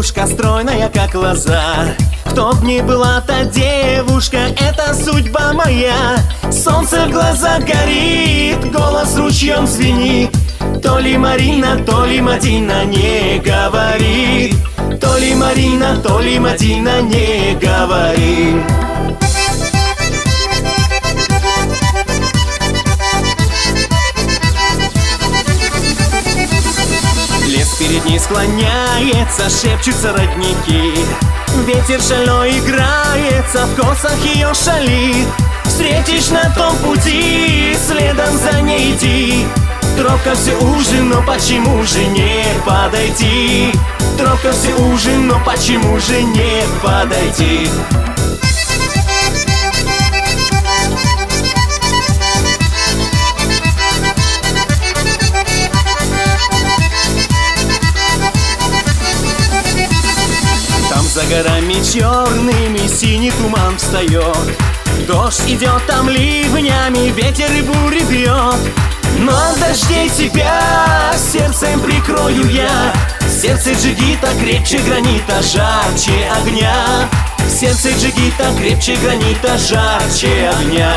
девушка, стройная как лоза. Кто б ни была та девушка, это судьба моя. Солнце в глазах горит, голос ручьем звенит. То ли Марина, то ли Мадина, не говорит. То ли Марина, то ли Мадина, не говорит. Лес перед ней склоняется, шепчутся родники. Ветер шальной играется, в косах ее шалит. Встретишь на том пути, следом за ней иди. Тропка все уже, но почему же не подойти? Тропка все уже, но почему же не подойти? За горами черными синий туман встает. Дождь идет там ливнями, ветер и бури бьет. Но от дождей тебя сердцем прикрою я. Сердце джигита крепче гранита, жарче огня. Сердце джигита крепче гранита, жарче огня.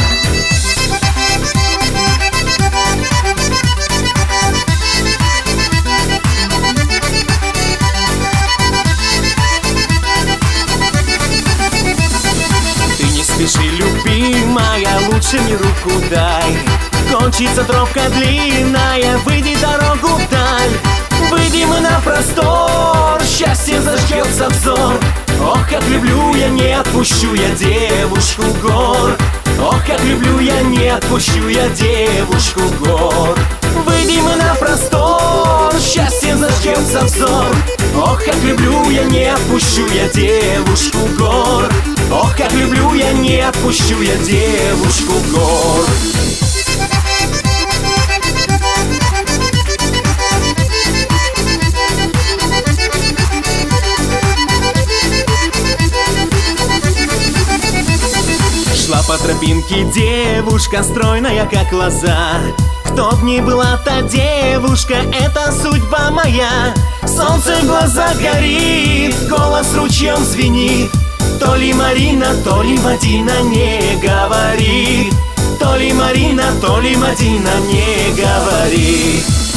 Спеши, любимая, лучше мне руку дай. Кончится тропка длинная, выйди дорогу вдаль. Выйди мы на простор, счастье зажгется взор. Ох, как люблю я, не отпущу я девушку гор. Ох, как люблю я, не отпущу я девушку гор. Выйди мы на простор, счастье зажгется взор. Ох, как люблю я, не отпущу я девушку гор. Ох, как люблю я, не отпущу я девушку гор. Шла по тропинке девушка, стройная как лоза. Кто б ни была та девушка, это судьба моя. Солнце в глазах горит, голос ручьем звенит. То ли Марина, то ли Мадина, не говорит. То ли Марина, то ли Мадина, не говорит.